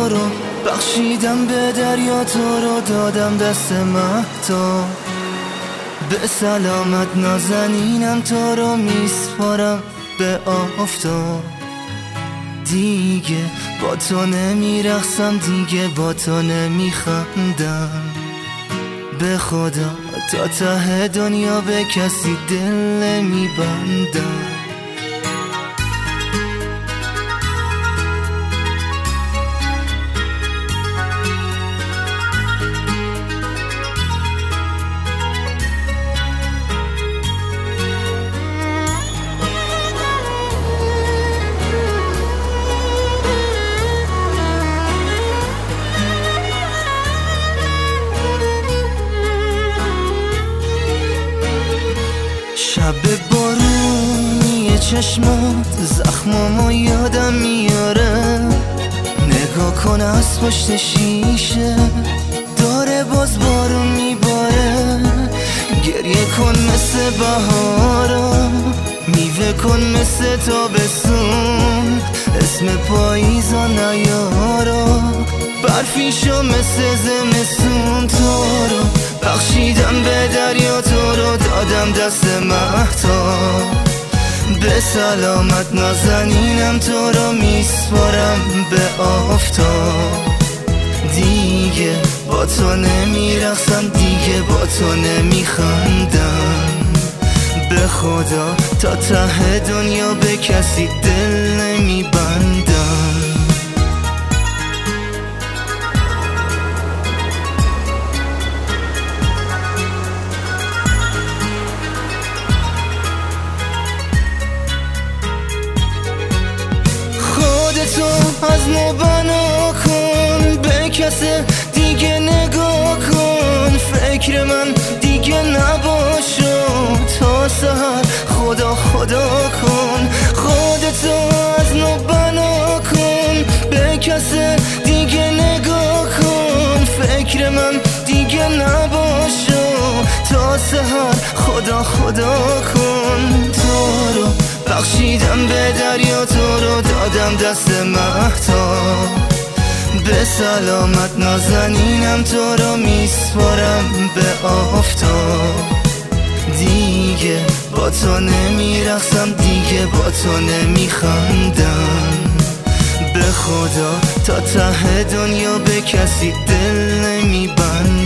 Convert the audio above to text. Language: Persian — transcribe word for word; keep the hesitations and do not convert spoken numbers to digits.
تو رو بخشیدم به دریا، تو رو دادم دست مهتا. به سلامت نازنینم، تو رو میسپارم به آفتاب. دیگه با تو نمیرقصم، دیگه با تو نمیخندم. به خدا تا ته دنیا به کسی دل نمیبندم. شب بارونی چشمات زخمامو یادم میاره. نگاه کن از پشت شیشه داره باز بارون میباره. گریه کن مثل بهارا، میوه کن مثل تابستون. اسم پاییزا نیارا، برفی شو مثل زمستون. تو رو بخشیدم به دریا، تو رو دادم دست مهتا. به سلامت نازنینم، تو رو میسپارم به آفتاب. دیگه با تو نمیرقصم، دیگه با تو نمیخندم. به خدا تا ته دنیا به کسی دل نمیبندم. خودتو از نو بنا کن، به کس دیگه نگاه کن. فکر من دیگه نباشو تا سحر، خدا خدا کن. خودتو از نو بنا کن، به کس دیگه نگاه کن. فکر من دیگه نباشو تا سحر، خدا خدا کن. تو رو بخشیدم به دریا، تو رو دادم دست مهتا. به سلامت نازنینم، تو رو میسپارم به آفتاب. دیگه با تو نمیرقصم، دیگه با تو نمیخندم. به خدا تا ته دنیا به کسی دل نمیبندم.